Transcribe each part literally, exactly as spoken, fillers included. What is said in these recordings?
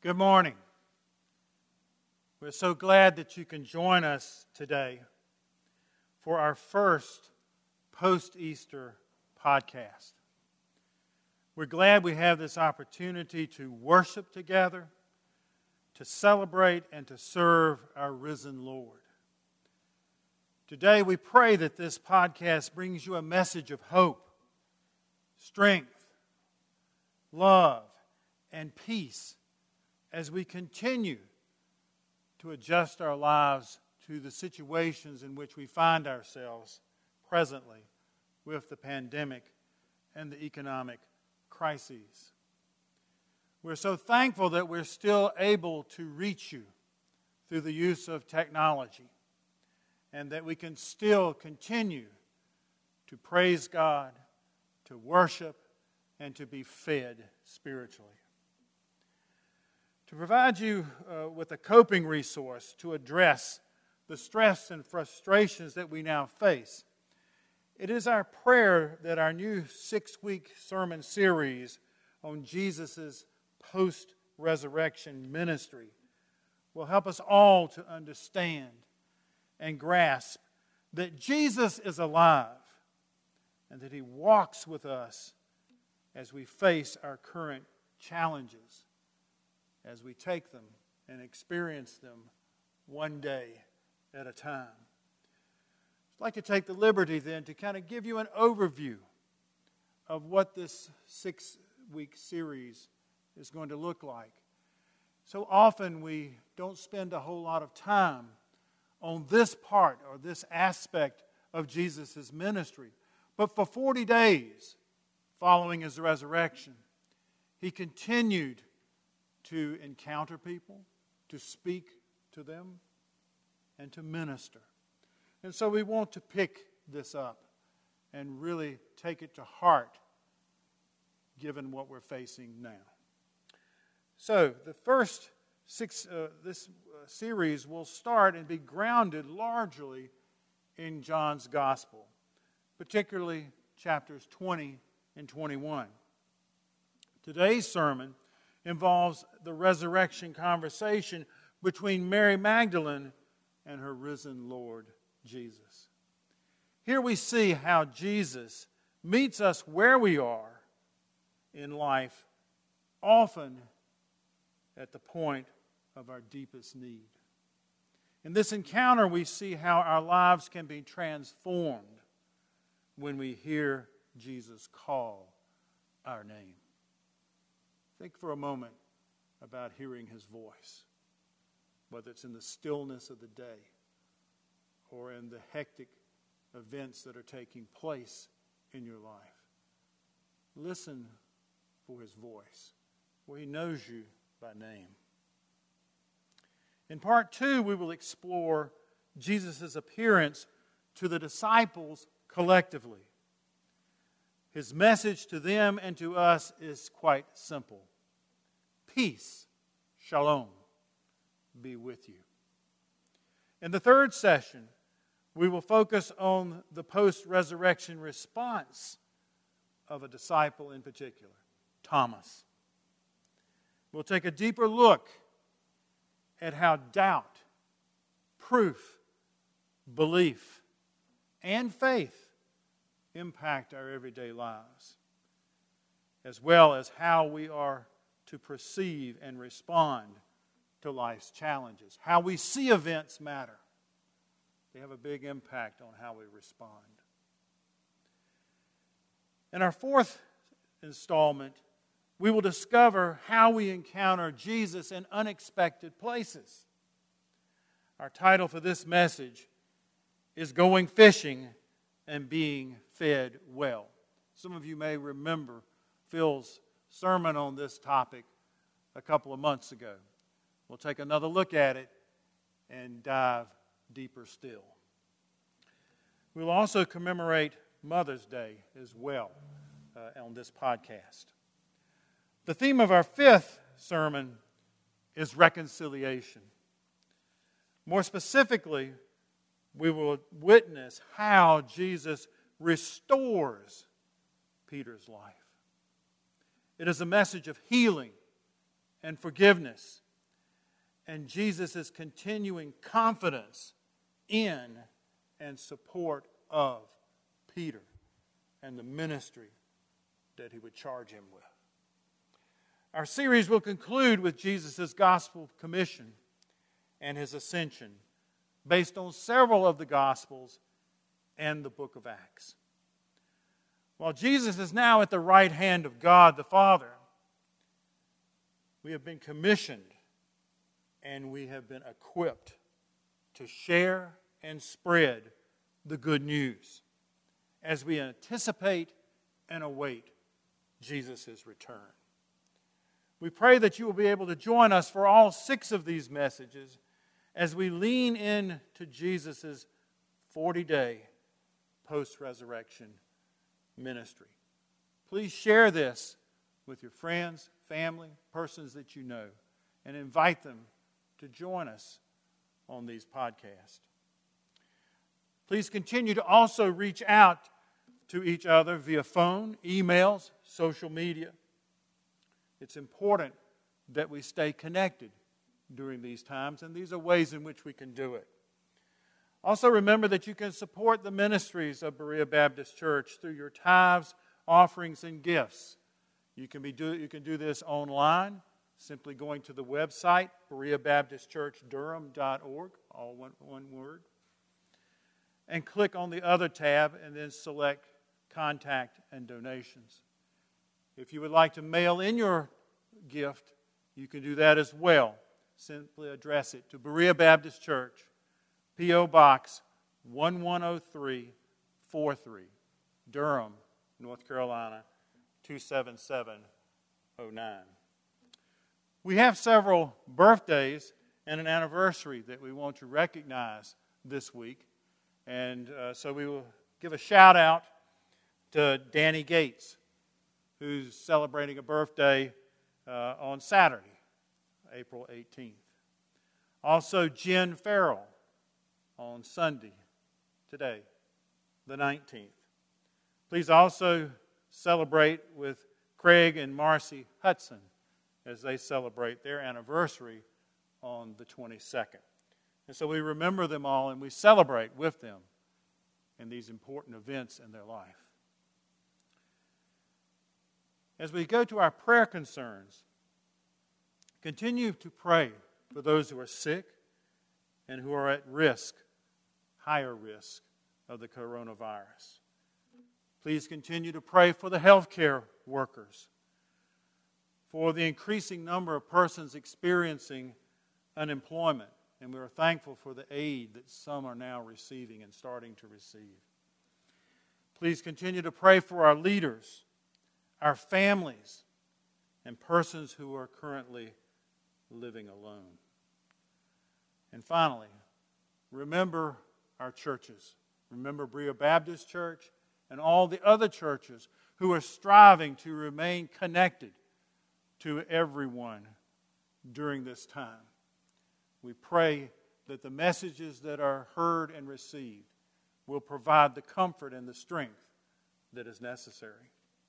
Good morning. We're so glad that you can join us today for our first post-Easter podcast. We're glad we have this opportunity to worship together, to celebrate and to serve our risen Lord. Today we pray that this podcast brings you a message of hope, strength, love, and peace as we continue to adjust our lives to the situations in which we find ourselves presently with the pandemic and the economic crises. We're so thankful that we're still able to reach you through the use of technology and that we can still continue to praise God, to worship, and to be fed spiritually. To provide you uh, with a coping resource to address the stress and frustrations that we now face, it is our prayer that our new six-week sermon series on Jesus' post-resurrection ministry will help us all to understand and grasp that Jesus is alive and that He walks with us as we face our current challenges, as we take them and experience them one day at a time. I'd like to take the liberty then to kind of give you an overview of what this six-week series is going to look like. So often we don't spend a whole lot of time on this part or this aspect of Jesus' ministry. But for forty days following His resurrection, He continued to encounter people, to speak to them, and to minister. And so we want to pick this up and really take it to heart, given what we're facing now. So the first six, uh, this uh, series will start and be grounded largely in John's Gospel, particularly chapters twenty and twenty-one. Today's sermon involves the resurrection conversation between Mary Magdalene and her risen Lord Jesus. Here we see how Jesus meets us where we are in life, often at the point of our deepest need. In this encounter, we see how our lives can be transformed when we hear Jesus call our name. Think for a moment about hearing His voice, whether it's in the stillness of the day or in the hectic events that are taking place in your life. Listen for His voice, for He knows you by name. In part two, we will explore Jesus' appearance to the disciples collectively. His message to them and to us is quite simple. Peace, shalom, be with you. In the third session, we will focus on the post-resurrection response of a disciple in particular, Thomas. We'll take a deeper look at how doubt, proof, belief, and faith impact our everyday lives, as well as how we are to perceive and respond to life's challenges. How we see events matter. They have a big impact on how we respond. In our fourth installment, we will discover how we encounter Jesus in unexpected places. Our title for this message is Going Fishing and Being Fed Well. Some of you may remember Phil's sermon on this topic a couple of months ago. We'll take another look at it and dive deeper still. We'll also commemorate Mother's Day as well uh, on this podcast. The theme of our fifth sermon is reconciliation. More specifically, we will witness how Jesus restores Peter's life. It is a message of healing and forgiveness, and Jesus' continuing confidence in and support of Peter and the ministry that he would charge him with. Our series will conclude with Jesus' gospel commission and his ascension, based on several of the Gospels and the book of Acts. While Jesus is now at the right hand of God the Father, we have been commissioned and we have been equipped to share and spread the good news as we anticipate and await Jesus' return. We pray that you will be able to join us for all six of these messages as we lean into Jesus' forty-day post-resurrection ministry. Please share this with your friends, family, persons that you know, and invite them to join us on these podcasts. Please continue to also reach out to each other via phone, emails, social media. It's important that we stay connected during these times, and these are ways in which we can do it. Also remember that you can support the ministries of Berea Baptist Church through your tithes, offerings, and gifts. You can, be do, you can do this online, simply going to the website, berea baptist church durham dot org, all one, one word, and click on the other tab and then select Contact and Donations. If you would like to mail in your gift, you can do that as well. Simply address it to Berea Baptist Church, P O Box one one zero three four three, Durham, North Carolina two seven seven zero nine. We have several birthdays and an anniversary that we want to recognize this week. And uh, so we will give a shout out to Danny Gates, who's celebrating a birthday uh, on Saturday, April eighteenth. Also, Jen Farrell on Sunday, today, the nineteenth. Please also celebrate with Craig and Marcy Hudson as they celebrate their anniversary on the twenty-second. And so we remember them all and we celebrate with them in these important events in their life. As we go to our prayer concerns, continue to pray for those who are sick and who are at risk, higher risk, of the coronavirus. Please continue to pray for the healthcare workers, for the increasing number of persons experiencing unemployment, and we are thankful for the aid that some are now receiving and starting to receive. Please continue to pray for our leaders, our families, and persons who are currently living alone. And finally, remember our churches. Remember Berea Baptist Church and all the other churches who are striving to remain connected to everyone during this time. We pray that the messages that are heard and received will provide the comfort and the strength that is necessary.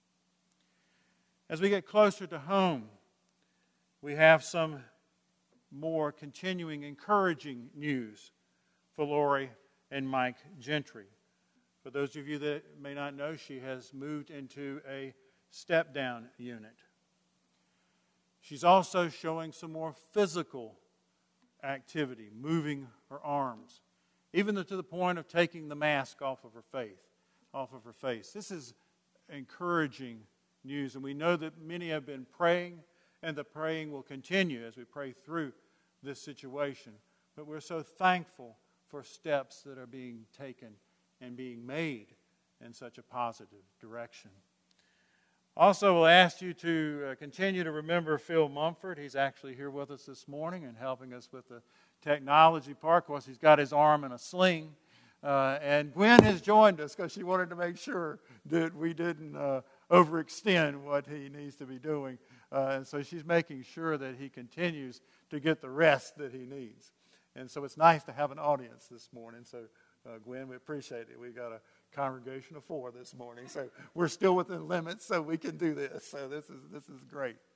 As we get closer to home, we have some more continuing encouraging news for Lori and Mike Gentry. For those of you that may not know, she has moved into a step-down unit. She's also showing some more physical activity, moving her arms, even to the point of taking the mask off of her face. Off of her face. This is encouraging news, and we know that many have been praying, and the praying will continue as we pray through this situation. But we're so thankful for steps that are being taken and being made in such a positive direction. Also, we'll ask you to uh, continue to remember Phil Mumford. He's actually here with us this morning and helping us with the technology part. Of course, he's got his arm in a sling. Uh, and Gwen has joined us because she wanted to make sure that we didn't uh, overextend what he needs to be doing. Uh, and so she's making sure that he continues to get the rest that he needs. And so it's nice to have an audience this morning. So, uh, Gwen, we appreciate it. We've got a congregation of four this morning. So we're still within limits, so we can do this. So this is this is great.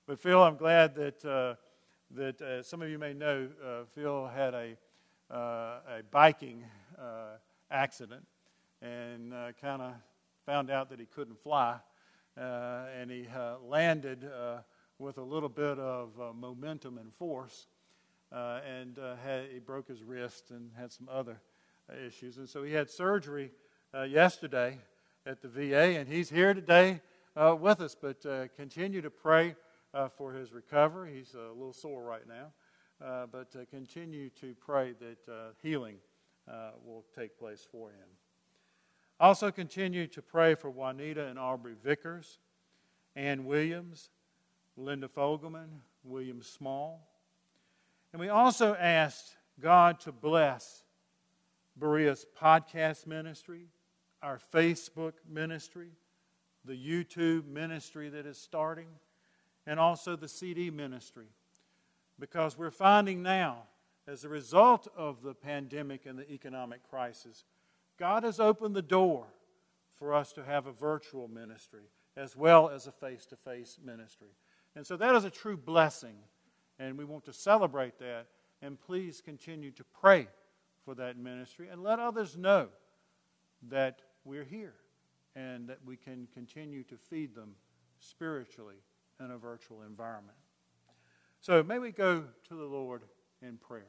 But Phil, I'm glad that uh, that uh, some of you may know uh, Phil had a uh, a biking uh, accident and uh, kind of found out that he couldn't fly, uh, and he uh, landed uh, with a little bit of uh, momentum and force, uh, and uh, had, he broke his wrist and had some other uh, issues, and so he had surgery uh, yesterday at the V A, and he's here today uh, with us. But uh, continue to pray uh, for his recovery. He's a little sore right now, uh, but uh, continue to pray that uh, healing uh, will take place for him. Also continue to pray for Juanita and Aubrey Vickers, Ann Williams, Linda Fogelman, William Small. And we also asked God to bless Berea's podcast ministry, our Facebook ministry, the YouTube ministry that is starting, and also the C D ministry. Because we're finding now, as a result of the pandemic and the economic crisis, God has opened the door for us to have a virtual ministry as well as a face-to-face ministry. And so that is a true blessing, and we want to celebrate that. And please continue to pray for that ministry and let others know that we're here and that we can continue to feed them spiritually in a virtual environment. So may we go to the Lord in prayer.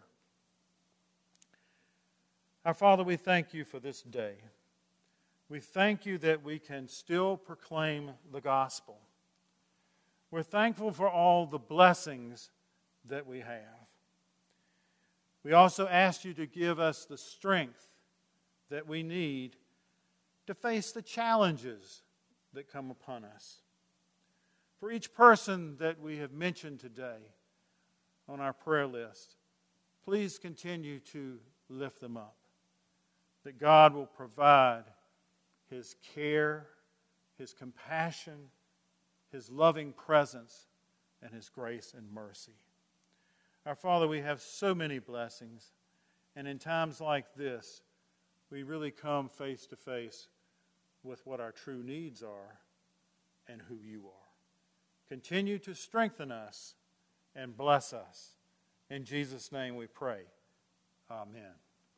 Our Father, we thank you for this day. We thank you that we can still proclaim the gospel. We're thankful for all the blessings that we have. We also ask you to give us the strength that we need to face the challenges that come upon us. For each person that we have mentioned today on our prayer list, please continue to lift them up. That God will provide His care, His compassion, His loving presence, and His grace and mercy. Our Father, we have so many blessings, and in times like this, we really come face to face with what our true needs are and who you are. Continue to strengthen us and bless us. In Jesus' name we pray. Amen.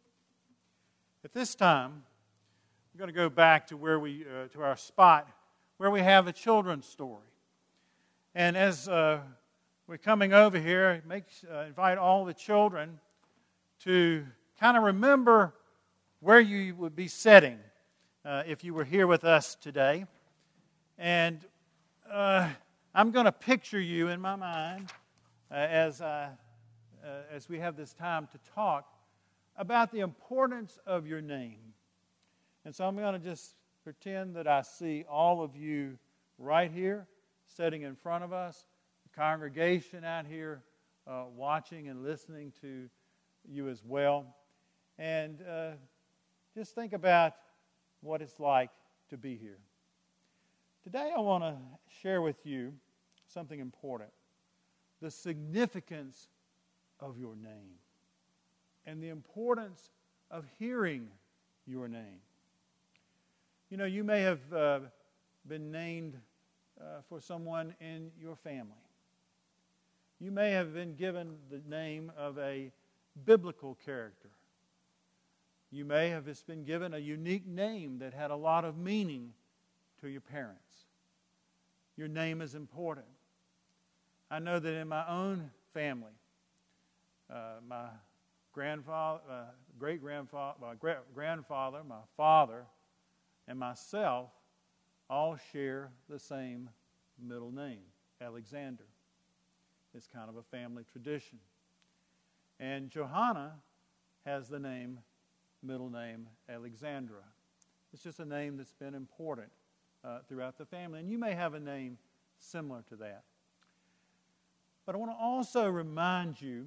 At this time, we're going to go back to where we uh, to our spot where we have a children's story. And as uh, we're coming over here, make, uh, invite all the children to kind of remember where you would be sitting uh, if you were here with us today. And uh, I'm going to picture you in my mind uh, as I, uh, as we have this time to talk about the importance of your name. And so I'm going to just pretend that I see all of you right here, sitting in front of us, the congregation out here uh, watching and listening to you as well. And uh, just think about what it's like to be here. Today I want to share with you something important, the significance of your name and the importance of hearing your name. You know, you may have uh, been named uh, for someone in your family. You may have been given the name of a biblical character. You may have just been given a unique name that had a lot of meaning to your parents. Your name is important. I know that in my own family, uh, my grandfather, uh, great-grandfather, my grandfather, my father, and myself all share the same middle name, Alexander. It's kind of a family tradition. And Johanna has the name, middle name, Alexandra. It's just a name that's been important uh, throughout the family. And you may have a name similar to that. But I want to also remind you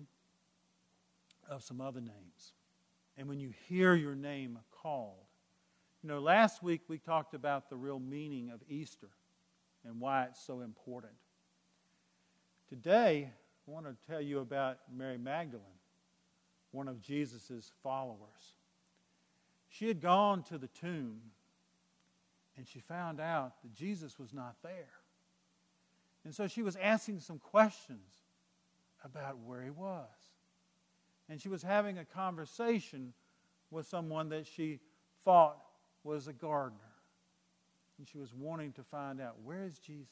of some other names. And when you hear your name called, you know, last week we talked about the real meaning of Easter and why it's so important. Today, I want to tell you about Mary Magdalene, one of Jesus' followers. She had gone to the tomb and she found out that Jesus was not there. And so she was asking some questions about where he was. And she was having a conversation with someone that she thought was a gardener. And she was wanting to find out, where is Jesus?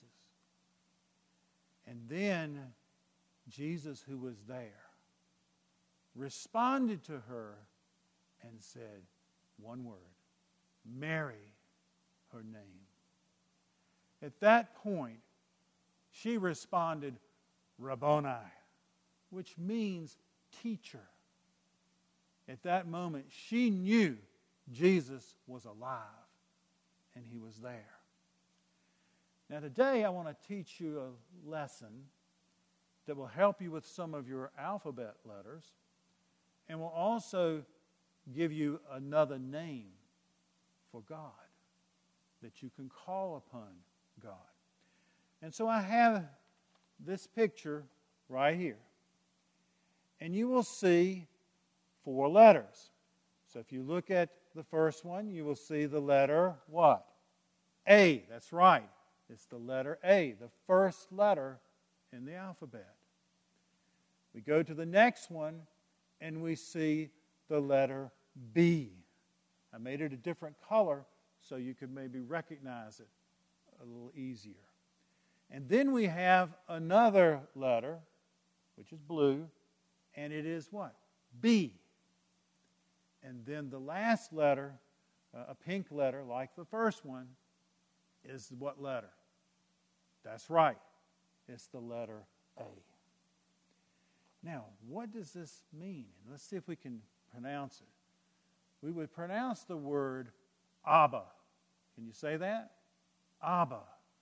And then Jesus, who was there, responded to her and said one word, Mary, her name. At that point, she responded, Rabboni, which means teacher. At that moment, she knew Jesus was alive and he was there. Now today I want to teach you a lesson that will help you with some of your alphabet letters and will also give you another name for God that you can call upon God. And so I have this picture right here. And you will see four letters. So if you look at the first one, you will see the letter what? A. That's right. It's the letter A, the first letter in the alphabet. We go to the next one and we see the letter B. I made it a different color so you could maybe recognize it a little easier. And then we have another letter, which is blue, and it is what? B. And then the last letter, uh, a pink letter like the first one, is what letter? That's right. It's the letter A. Now, what does this mean? Let's see if we can pronounce it. We would pronounce the word Abba. Can you say that? Abba.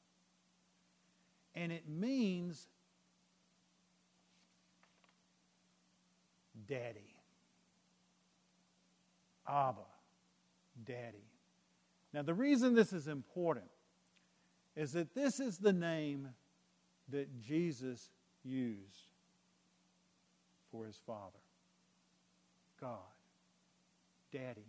And it means daddy. Abba, daddy. Now, the reason this is important is that this is the name that Jesus used for his Father, God, Daddy.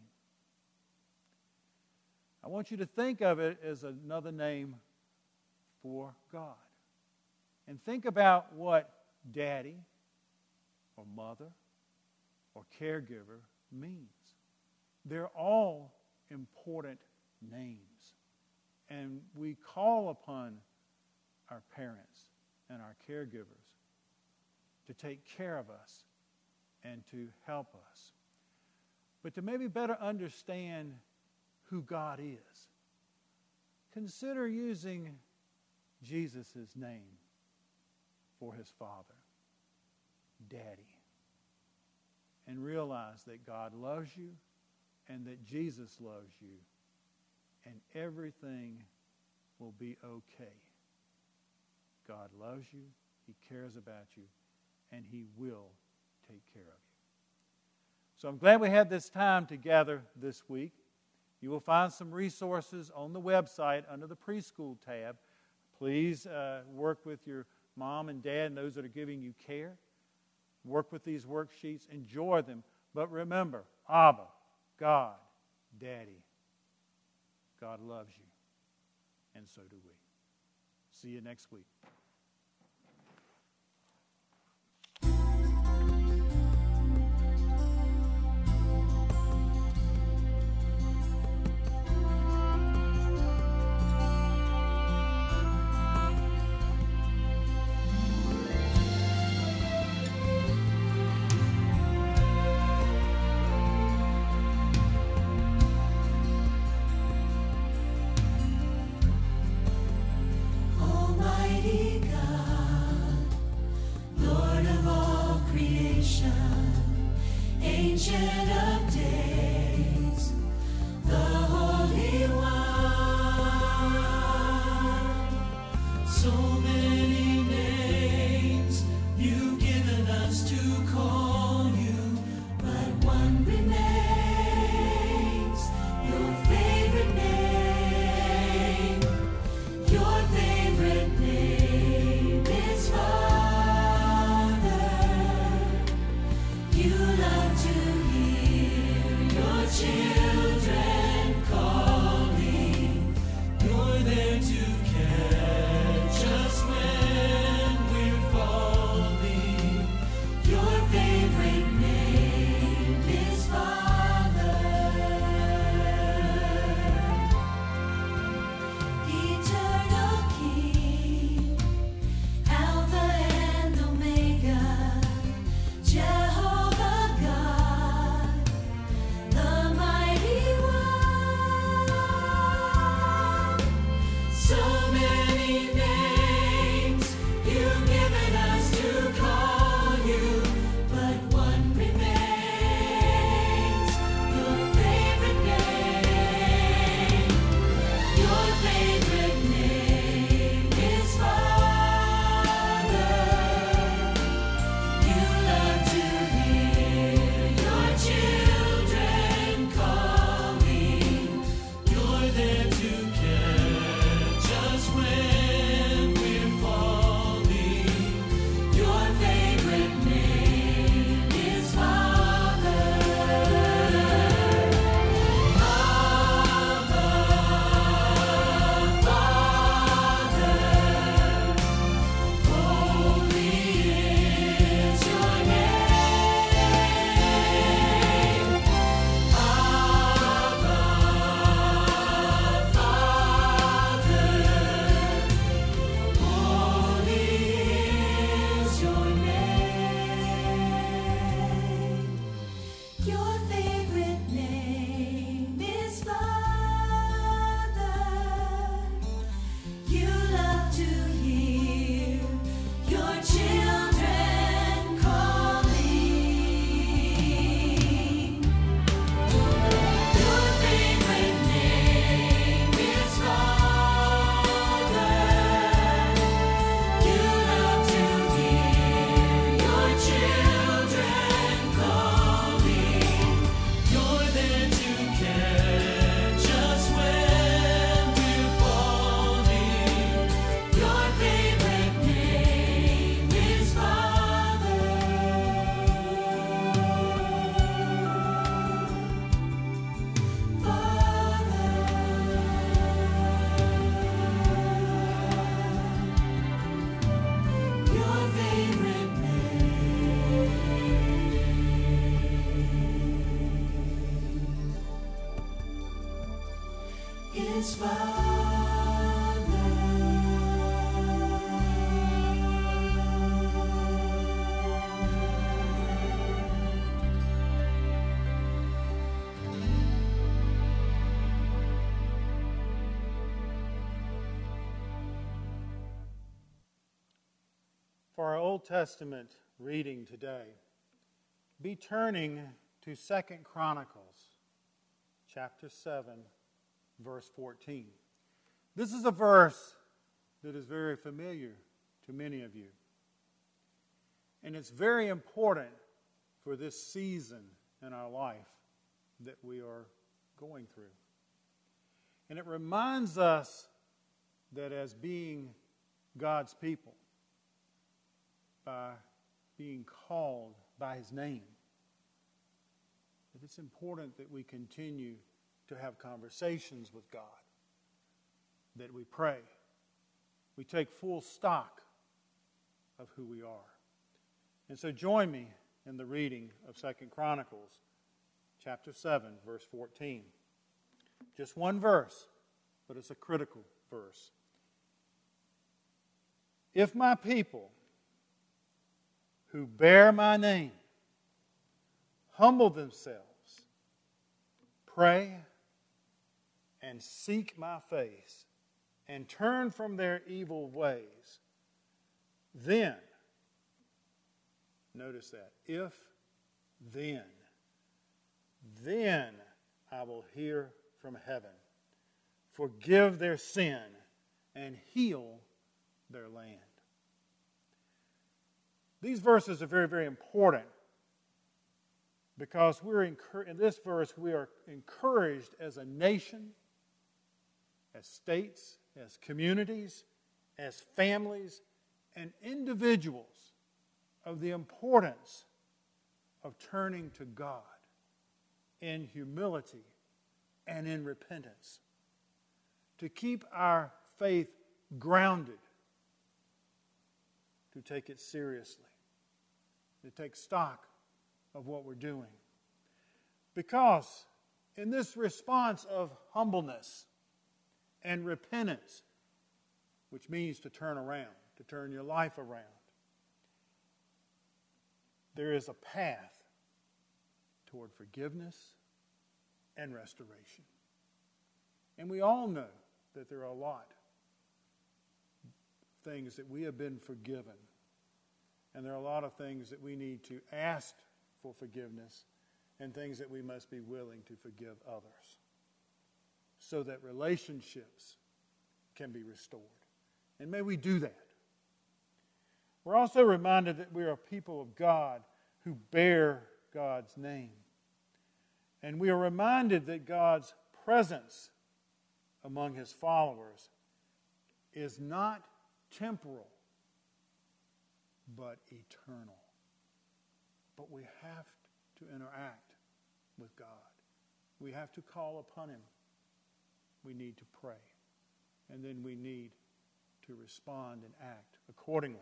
I want you to think of it as another name for God. And think about what daddy or mother or caregiver means. They're all important names. And we call upon our parents and our caregivers to take care of us and to help us. But to maybe better understand who God is, consider using Jesus' name for his Father, Daddy. And realize that God loves you and that Jesus loves you, and everything will be okay. God loves you, he cares about you, and he will take care of you. So I'm glad we had this time together this week. You will find some resources on the website under the preschool tab. Please uh, work with your mom and dad and those that are giving you care. Work with these worksheets. Enjoy them. But remember, Abba, God, Daddy. God loves you. And so do we. See you next week. Almighty his Father. For our Old Testament reading today, be turning to Second Chronicles, chapter seven, verse fourteen. This is a verse that is very familiar to many of you. And it's very important for this season in our life that we are going through. And it reminds us that as being God's people, by being called by His name, that it's important that we continue to have conversations with God, that we pray, we take full stock of who we are. And so join me in the reading of Second Chronicles, chapter seven, verse fourteen. Just one verse, but it's a critical verse. If my people who bear my name humble themselves, pray, and seek my face, and turn from their evil ways, then, notice that, if then, then I will hear from heaven, forgive their sin, and heal their land. These verses are very, very important because we're in this verse we are encouraged as a nation, as states, as communities, as families, and individuals of the importance of turning to God in humility and in repentance, to keep our faith grounded, to take it seriously, to take stock of what we're doing. Because in this response of humbleness and repentance, which means to turn around, to turn your life around, there is a path toward forgiveness and restoration. And we all know that there are a lot of things that we have been forgiven. And there are a lot of things that we need to ask for forgiveness and things that we must be willing to forgive others so that relationships can be restored. And may we do that. We're also reminded that we are a people of God who bear God's name. And we are reminded that God's presence among His followers is not temporal, but eternal. But we have to interact with God. We have to call upon Him. We need to pray. And then we need to respond and act accordingly.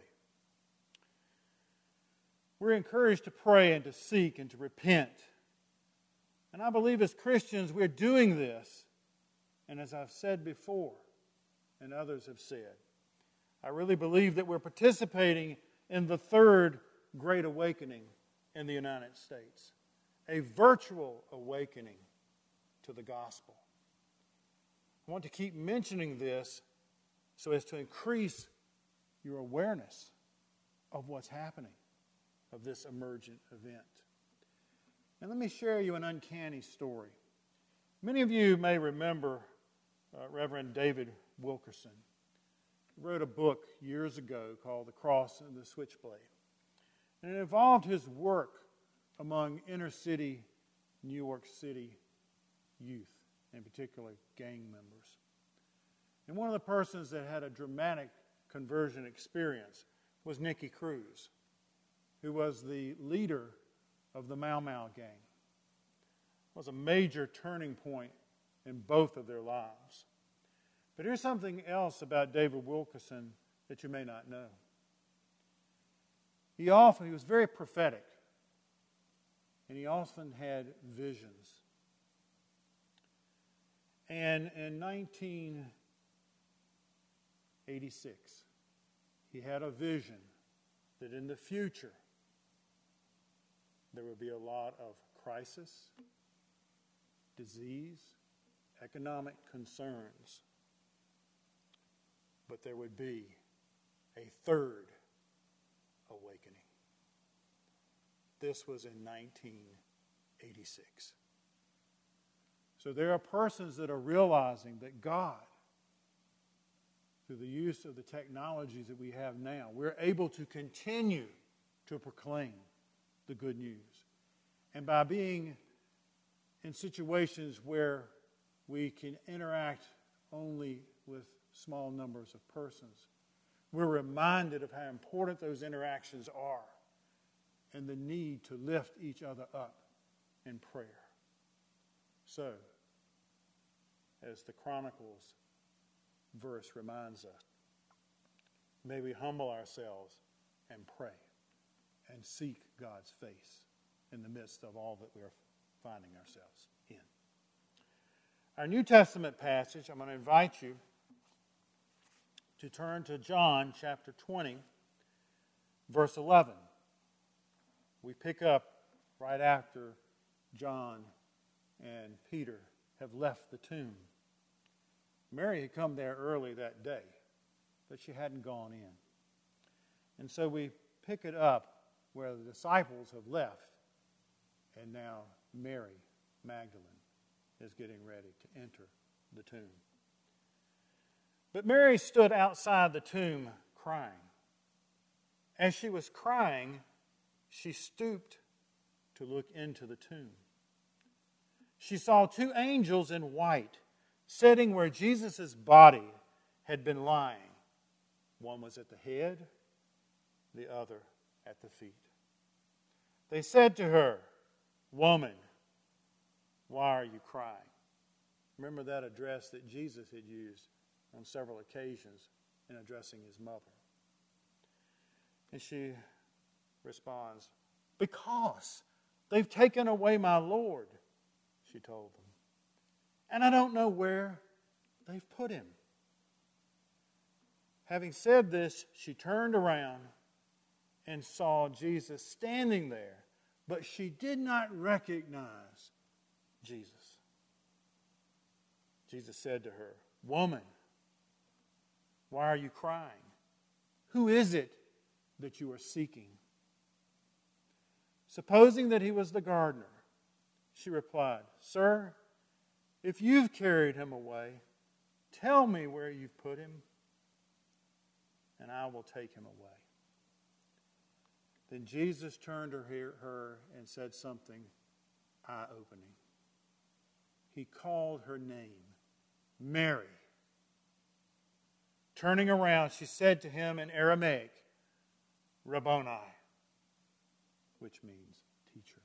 We're encouraged to pray and to seek and to repent. And I believe as Christians we're doing this. And as I've said before, and others have said, I really believe that we're participating in the third Great Awakening in the United States. A virtual awakening to the gospel. I want to keep mentioning this so as to increase your awareness of what's happening, of this emergent event. And let me share you an uncanny story. Many of you may remember uh, Reverend David Wilkerson. He wrote a book years ago called The Cross and the Switchblade. And it involved his work among inner city New York City youth, in particular gang members. And one of the persons that had a dramatic conversion experience was Nicky Cruz, who was the leader of the Mau Mau gang. It was a major turning point in both of their lives. But here's something else about David Wilkerson that you may not know. He often, he was very prophetic, and he often had visions. And in nineteen eighty-six, he had a vision that in the future there would be a lot of crisis, disease, economic concerns, but there would be a third awakening. This was in nineteen eighty-six. So there are persons that are realizing that God, through the use of the technologies that we have now, we're able to continue to proclaim the good news. And by being in situations where we can interact only with small numbers of persons, we're reminded of how important those interactions are and the need to lift each other up in prayer. So, as the Chronicles verse reminds us, may we humble ourselves and pray and seek God's face in the midst of all that we are finding ourselves in. Our New Testament passage, I'm going to invite you to turn to John chapter twenty, verse eleven. We pick up right after John and Peter have left the tomb. Mary had come there early that day, but she hadn't gone in. And so we pick it up where the disciples have left, and now Mary Magdalene is getting ready to enter the tomb. But Mary stood outside the tomb crying. As she was crying, she stooped to look into the tomb. She saw two angels in white sitting where Jesus' body had been lying. One was at the head, the other at the feet. They said to her, "Woman, why are you crying?" Remember that address that Jesus had used on several occasions in addressing his mother. And she responds, "Because they've taken away my Lord," she told them. "And I don't know where they've put him." Having said this, she turned around and saw Jesus standing there, but she did not recognize Jesus. Jesus said to her, "Woman, why are you crying? Who is it that you are seeking?" Supposing that he was the gardener, she replied, "Sir, if you've carried him away, tell me where you've put him, and I will take him away." Then Jesus turned to her and said something eye-opening. He called her name, Mary. Turning around, she said to him in Aramaic, "Rabboni," which means teacher.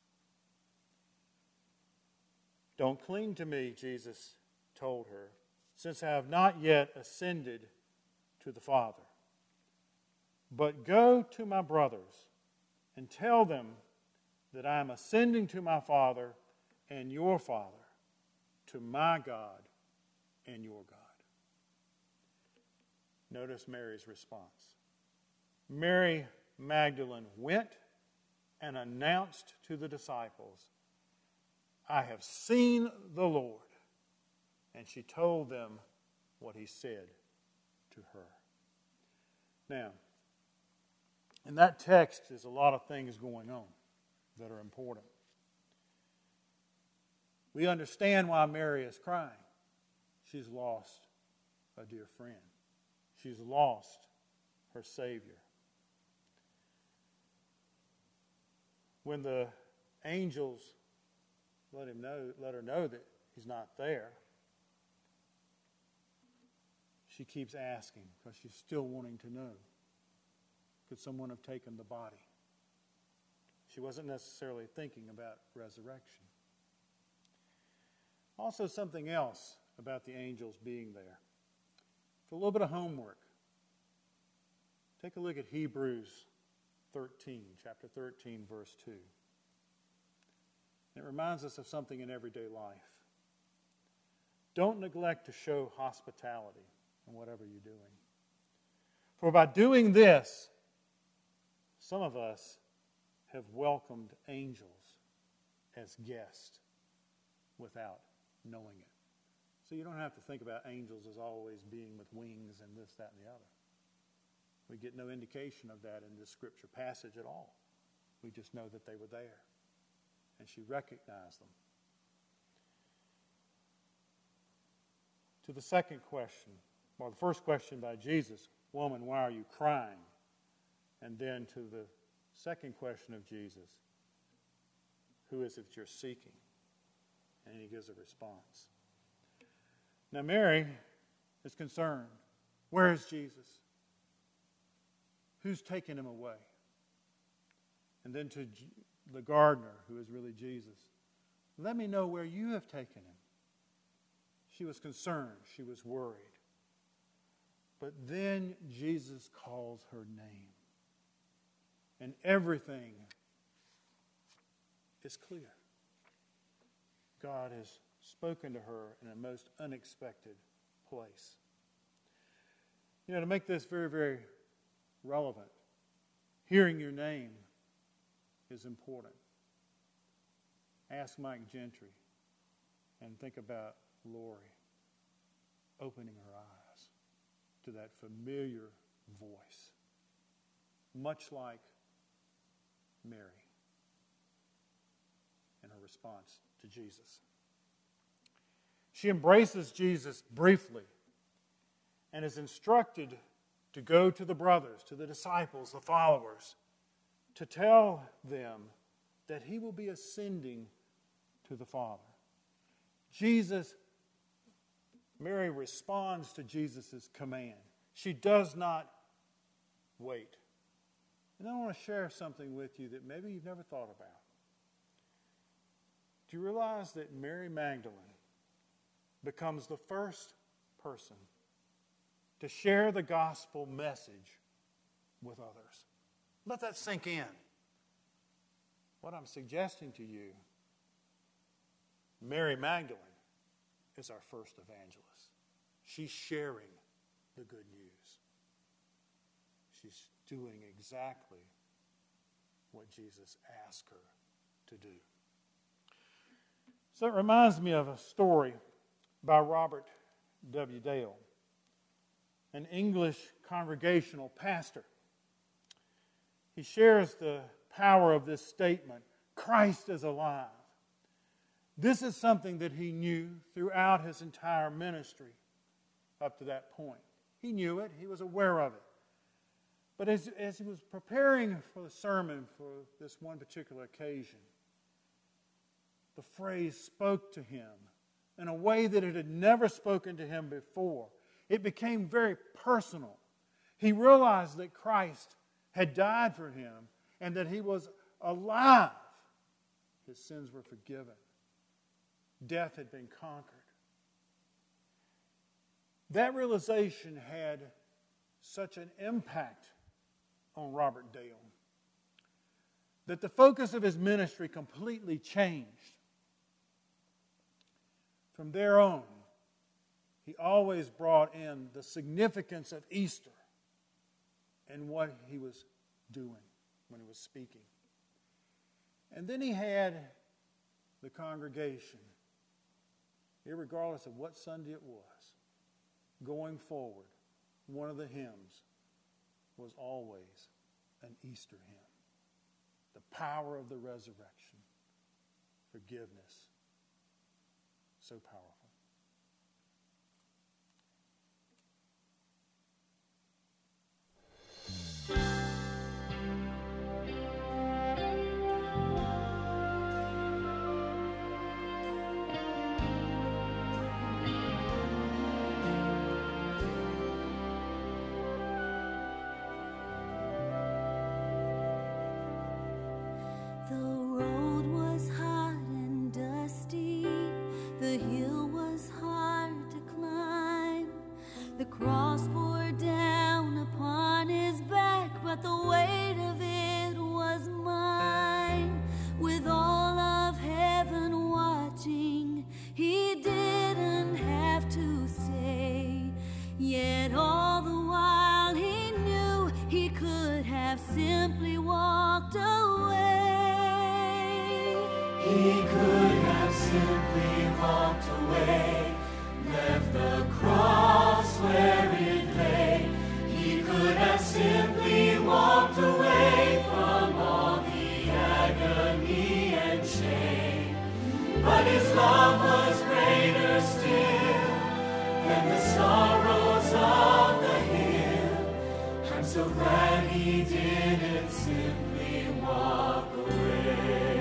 "Don't cling to me," Jesus told her, "since I have not yet ascended to the Father. But go to my brothers and tell them that I am ascending to my Father and your Father, to my God and your God." Notice Mary's response. Mary Magdalene went and announced to the disciples, "I have seen the Lord." And she told them what he said to her. Now, in that text is a lot of things going on that are important. We understand why Mary is crying. She's lost a dear friend. She's lost her Savior. When the angels let him know, let her know that he's not there, she keeps asking because she's still wanting to know, could someone have taken the body? She wasn't necessarily thinking about resurrection. Also, something else about the angels being there. For a little bit of homework, take a look at Hebrews thirteen, chapter thirteen, verse two. It reminds us of something in everyday life. don't neglect to show hospitality in whatever you're doing. For by doing this, some of us have welcomed angels as guests without knowing it. So you don't have to think about angels as always being with wings and this, that, and the other. We get no indication of that in this scripture passage at all. We just know that they were there, and she recognized them. To the second question, well, the first question by Jesus, woman, why are you crying? And then to the second question of Jesus, who is it that you're seeking? And he gives a response. Now Mary is concerned. Where is Jesus? Who's taken him away? And then to the gardener, who is really Jesus, let me know where you have taken him. She was concerned. She was worried. But then Jesus calls her name. And everything is clear. God has spoken to her in a most unexpected place. You know, to make this very, very relevant, hearing your name is important. Ask Mike Gentry and think about Lori opening her eyes to that familiar voice, much like Mary in her response to Jesus. She embraces Jesus briefly and is instructed to go to the brothers, to the disciples, the followers, to tell them that he will be ascending to the Father. Jesus, Mary responds to Jesus' command. She does not wait. And I want to share something with you that maybe you've never thought about. Do you realize that Mary Magdalene becomes the first person to share the gospel message with others? Let that sink in. What I'm suggesting to you, Mary Magdalene is our first evangelist. She's sharing the good news. She's doing exactly what Jesus asked her to do. So it reminds me of a story by Robert W. Dale, an English congregational pastor. He shares the power of this statement, Christ is alive. This is something that he knew throughout his entire ministry up to that point. He knew it. He was aware of it. But as, as he was preparing for the sermon for this one particular occasion, the phrase spoke to him in a way that it had never spoken to him before. It became very personal. He realized that Christ had died for him and that he was alive. His sins were forgiven. Death had been conquered. That realization had such an impact on Robert Dale that the focus of his ministry completely changed. From there on, he always brought in the significance of Easter and what he was doing when he was speaking. And then he had the congregation, irregardless of what Sunday it was, going forward. One of the hymns was always an Easter hymn. The power of the resurrection, forgiveness, so powerful. The road was hot and dusty, the hill was simply walked away. He could have simply walked away, left the cross where it lay. He could have simply walked away from all the agony and shame. But his love was greater still than the sorrows of the hill. I'm so glad he didn't simply walk away.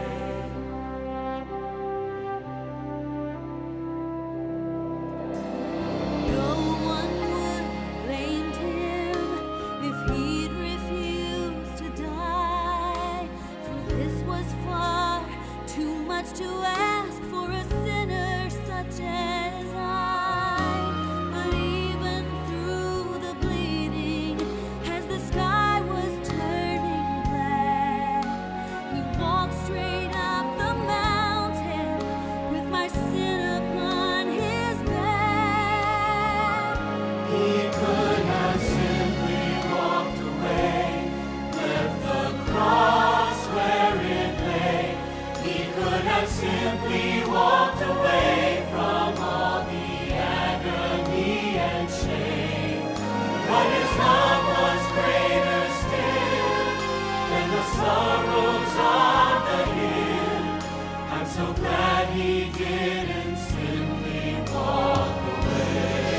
No one would have blamed him if he'd refused to die. For this was far too much to ask for a sinner such as I. But even through the bleeding, as the sky was turning black, he walked straight up the mountain with my sin upon his back. He could have simply walked away, left the cross where it lay. He could have simply walked away from all the agony and shame. But his love was greater still than the sorrows of the hill. I'm so glad he didn't simply walk away.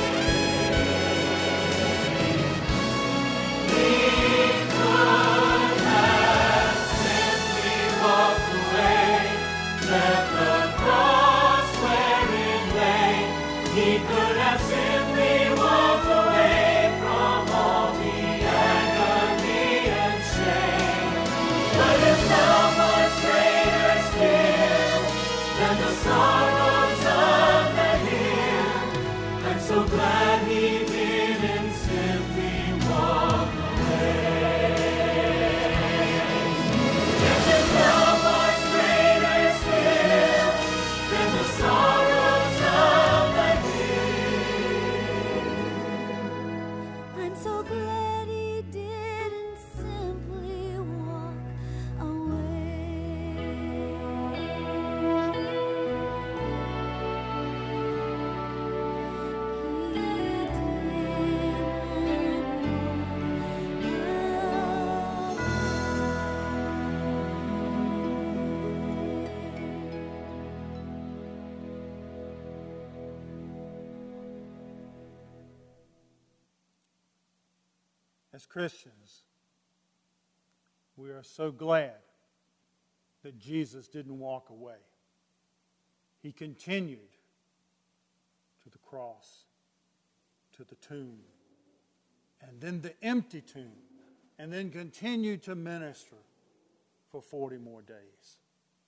He could have simply walked away, left the cross where it lay. He could have simply walked away from all the agony and shame. But his love was greater still than the sorrows of the hill. I'm so glad he didn't simply walk away. Yes, his love was greater still than the sorrows of the hill. I'm so glad he didn't simply walk away. He As Christians, we are so glad that Jesus didn't walk away. He continued to the cross, to the tomb, and then the empty tomb, and then continued to minister for forty more days.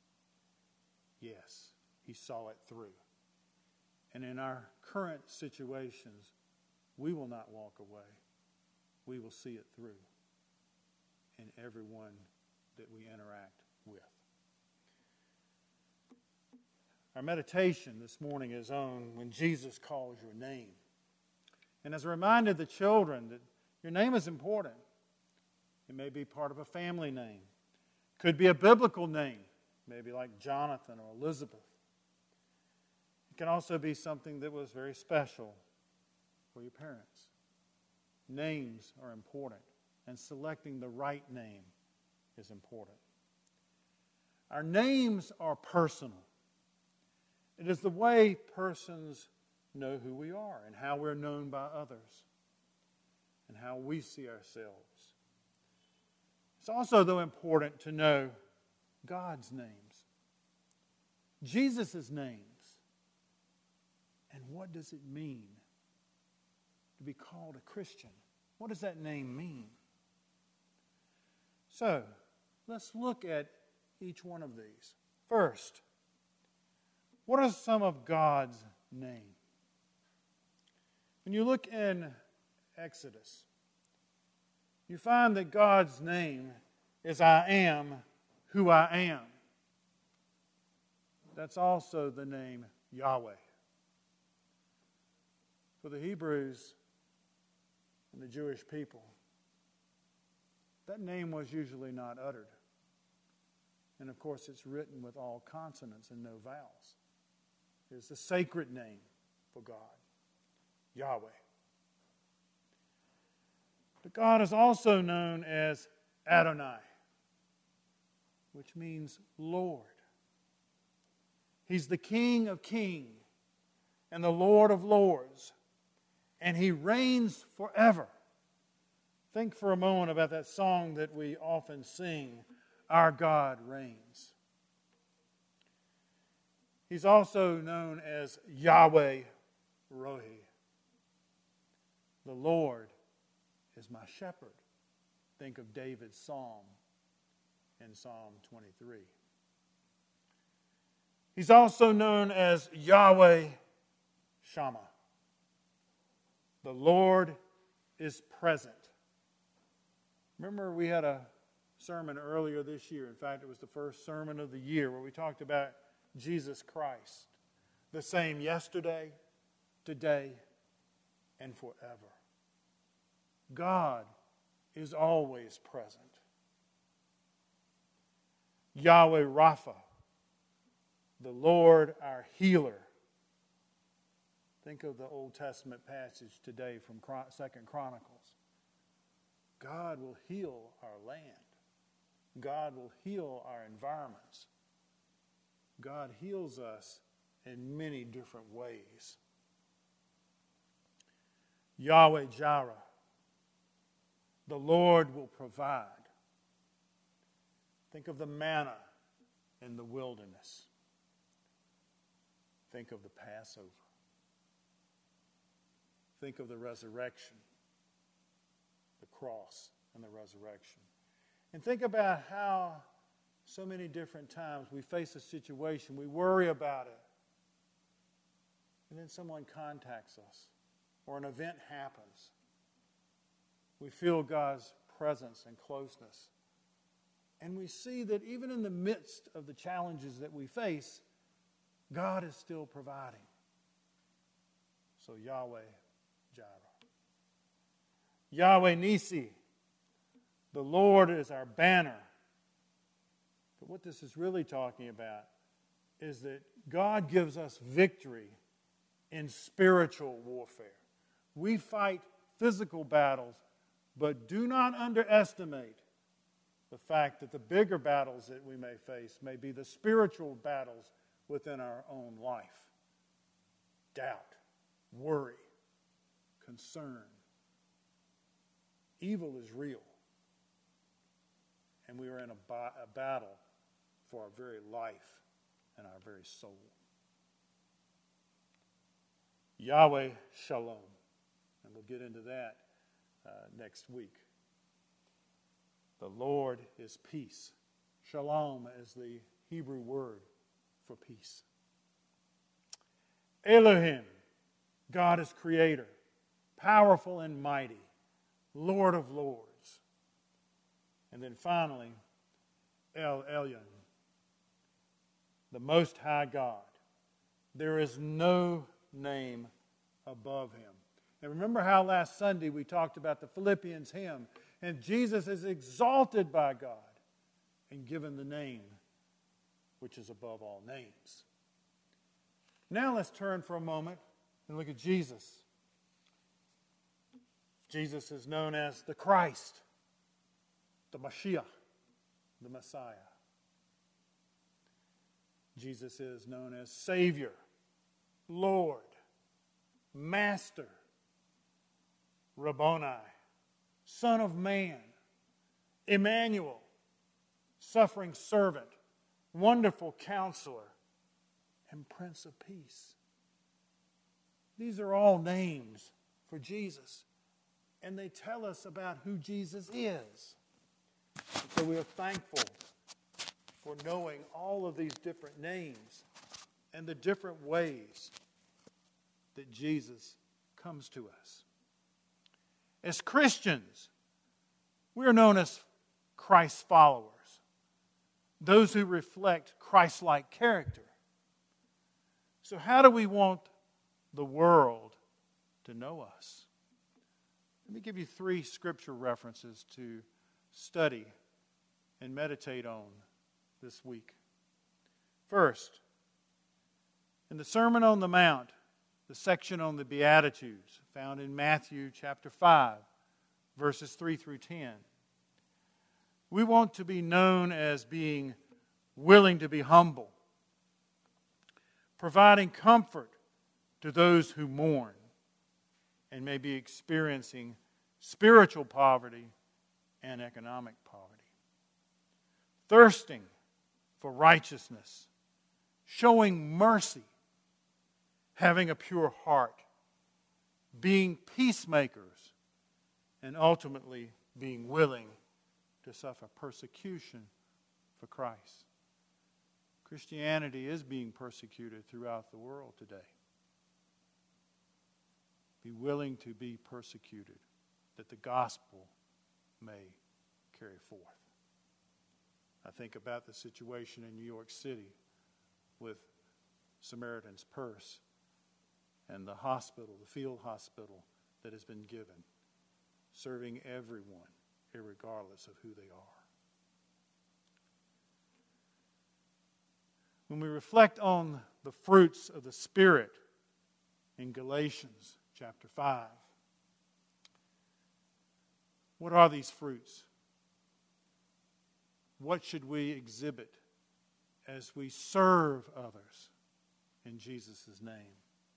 Yes, he saw it through. And in our current situations, we will not walk away. We will see it through in everyone that we interact with. Our meditation this morning is on when Jesus calls your name. And as a reminder to the children that your name is important. It may be part of a family name. It could be a biblical name, maybe like Jonathan or Elizabeth. It can also be something that was very special for your parents. Names are important, and selecting the right name is important. Our names are personal. It is the way persons know who we are and how we're known by others and how we see ourselves. It's also, though, important to know God's names, Jesus' names, and what does it mean to be called a Christian? What does that name mean? So, let's look at each one of these. First, what are some of God's names? When you look in Exodus, you find that God's name is I am who I am. That's also the name Yahweh. For the Hebrews and the Jewish people, that name was usually not uttered. And of course, it's written with all consonants and no vowels. It's a sacred name for God, Yahweh. But God is also known as Adonai, which means Lord. He's the King of kings and the Lord of lords, and He reigns forever. Think for a moment about that song that we often sing, Our God Reigns. He's also known as Yahweh Rohi. The Lord is my shepherd. Think of David's psalm in Psalm twenty-three. He's also known as Yahweh Shammah. The Lord is present. Remember, we had a sermon earlier this year. In fact, it was the first sermon of the year where we talked about Jesus Christ, the same yesterday, today, and forever. God is always present. Yahweh Rapha, the Lord our healer. Think of the Old Testament passage today from Second Chronicles. God will heal our land. God will heal our environments. God heals us in many different ways. Yahweh Jireh, the Lord will provide. Think of the manna in the wilderness. Think of the Passover. Think of the resurrection, the cross and the resurrection. And think about how so many different times we face a situation, we worry about it, and then someone contacts us, or an event happens. We feel God's presence and closeness. And we see that even in the midst of the challenges that we face, God is still providing. So Yahweh Jireh. Yahweh Nisi, the Lord is our banner. But what this is really talking about is that God gives us victory in spiritual warfare. We fight physical battles, but do not underestimate the fact that the bigger battles that we may face may be the spiritual battles within our own life. Doubt, worry, concern. Evil is real. And we are in a, ba- a battle for our very life and our very soul. Yahweh Shalom. And we'll get into that uh, next week. The Lord is peace. Shalom is the Hebrew word for peace. Elohim, God is creator, powerful and mighty, Lord of lords. And then finally, El Elyon, the Most High God. There is no name above him. And remember how last Sunday we talked about the Philippians hymn, and Jesus is exalted by God and given the name which is above all names. Now let's turn for a moment and look at Jesus. Jesus is known as the Christ, the Mashiach, the Messiah. Jesus is known as Savior, Lord, Master, Rabboni, Son of Man, Emmanuel, Suffering Servant, Wonderful Counselor, and Prince of Peace. These are all names for Jesus, and they tell us about who Jesus is. And so we are thankful for knowing all of these different names and the different ways that Jesus comes to us. As Christians, we are known as Christ's followers, those who reflect Christ-like character. So how do we want the world to know us? Let me give you three scripture references to study and meditate on this week. First, in the Sermon on the Mount, the section on the Beatitudes, found in Matthew chapter five, verses three through ten, we want to be known as being willing to be humble, providing comfort to those who mourn and may be experiencing spiritual poverty and economic poverty, thirsting for righteousness, showing mercy, having a pure heart, being peacemakers, and ultimately being willing to suffer persecution for Christ. Christianity is being persecuted throughout the world today. Be willing to be persecuted, that the gospel may carry forth. I think about the situation in New York City with Samaritan's Purse and the hospital, the field hospital that has been given, serving everyone, irregardless of who they are. When we reflect on the fruits of the Spirit in Galatians chapter five, what are these fruits? What should we exhibit as we serve others in Jesus' name?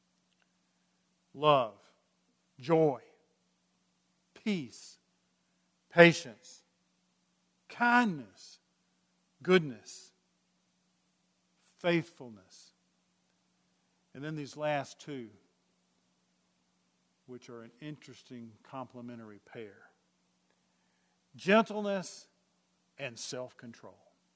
Love, joy, peace, patience, kindness, goodness, faithfulness. And then these last two, which are an interesting complementary pair: gentleness and self-control.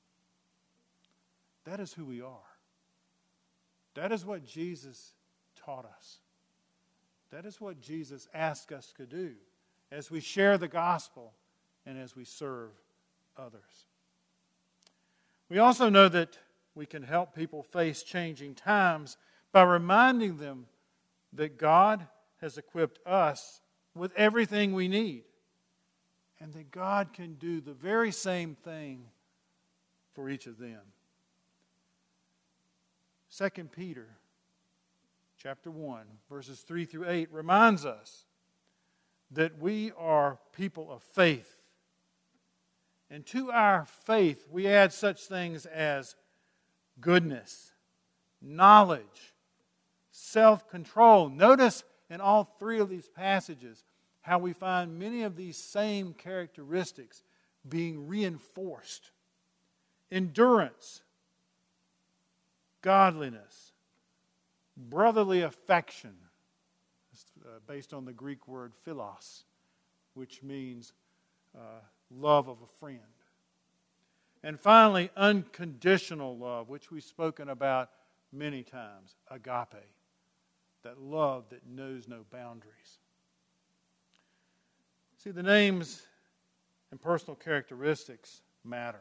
That is who we are. That is what Jesus taught us. That is what Jesus asked us to do as we share the gospel and as we serve others. We also know that we can help people face changing times by reminding them that God has equipped us with everything we need, and that God can do the very same thing for each of them. Second Peter chapter one, verses three through eight reminds us that we are people of faith. And to our faith, we add such things as goodness, knowledge, self-control. Notice in all three of these passages how we find many of these same characteristics being reinforced. Endurance, godliness, brotherly affection, based on the Greek word philos, which means uh, love of a friend. And finally, unconditional love, which we've spoken about many times, agape, that love that knows no boundaries. See, the names and personal characteristics matter.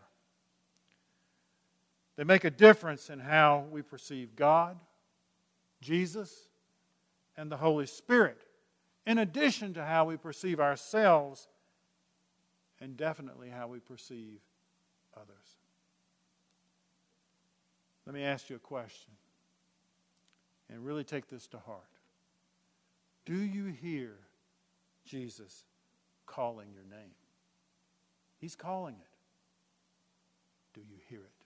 They make a difference in how we perceive God, Jesus, and the Holy Spirit, in addition to how we perceive ourselves and definitely how we perceive others. Let me ask you a question, and really take this to heart. Do you hear Jesus calling your name? He's calling it. Do you hear it?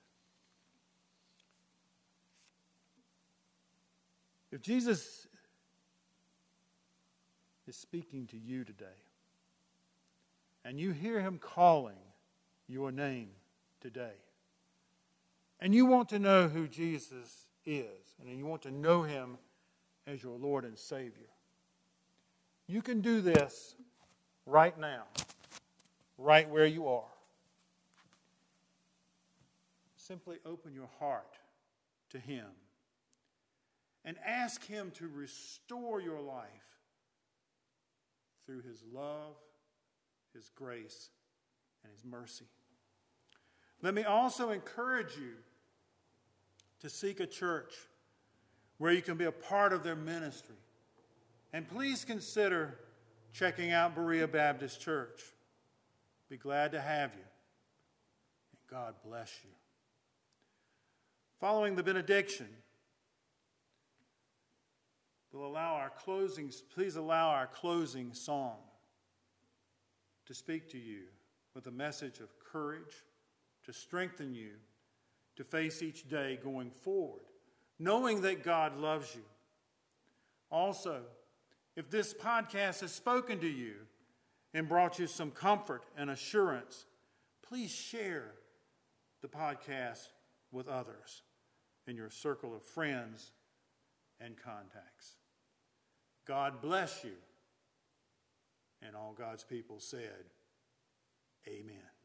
If Jesus is speaking to you today, and you hear Him calling your name today, and you want to know who Jesus is, and you want to know Him as your Lord and Savior, you can do this right now, right where you are. Simply open your heart to Him and ask Him to restore your life through His love, His grace, and His mercy. Let me also encourage you to seek a church where you can be a part of their ministry. And please consider checking out Berea Baptist Church. be glad to have you. And God bless you. Following the benediction, we'll allow our closing, please allow our closing song to speak to you with a message of courage, to strengthen you, to face each day going forward, knowing that God loves you. Also, if this podcast has spoken to you and brought you some comfort and assurance, please share the podcast with others in your circle of friends and contacts. God bless you. And all God's people said, amen.